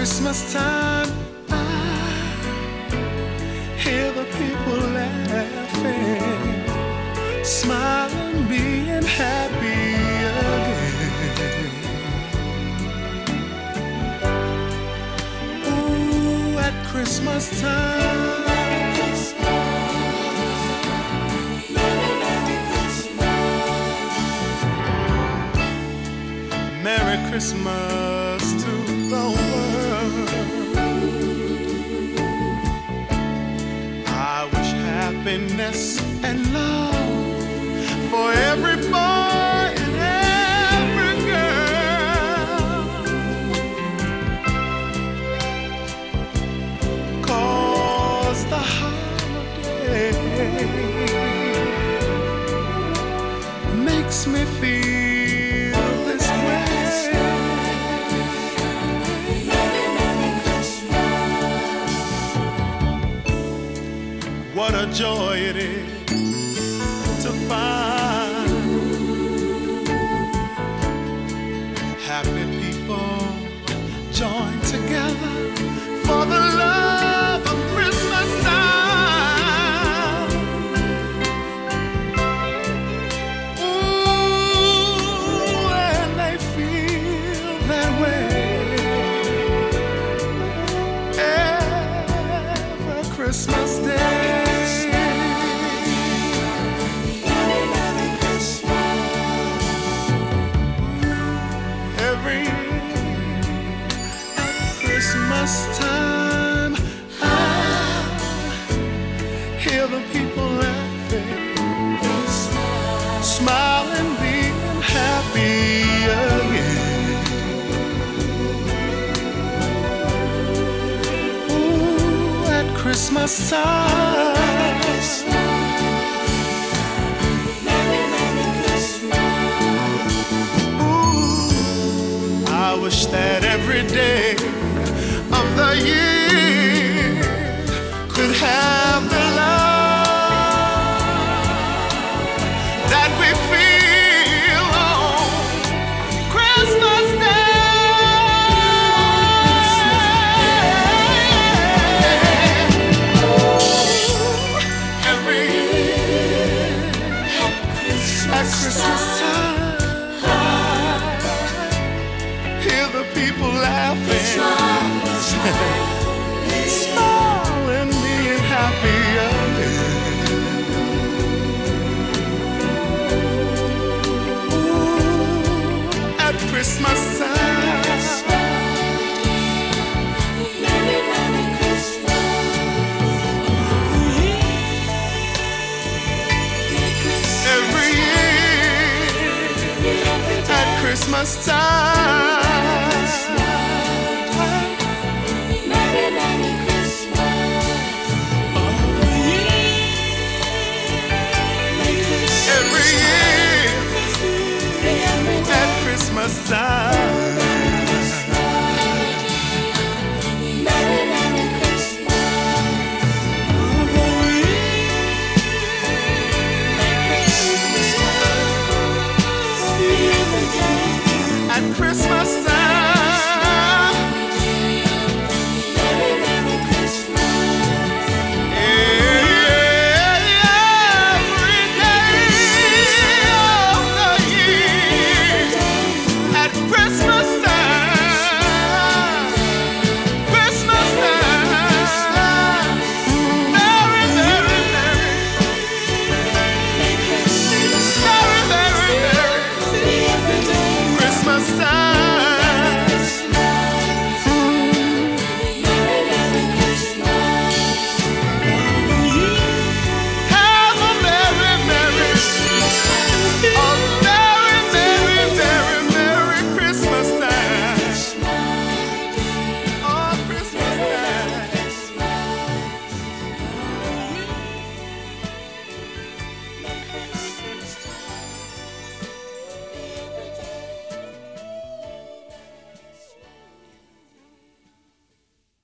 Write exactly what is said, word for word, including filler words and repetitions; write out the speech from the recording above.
Christmas time, I hear the people laughing, smiling, being happy again. Ooh, at Christmas time, Merry Christmas to the world. I wish happiness and love for every boy and every girl. 'Cause the holiday makes me feel this way. What a joy it is to find happy people join together for the love of Christmas time. Ooh, and they feel that way every Christmas day. Christmas time, I hear the people laughing, smiling, being happy again. Ooh, at Christmas time, ooh, I wish that every day of the year could have the love that we feel on Christmas Day. Every year at Christmas time, hear the people laughing.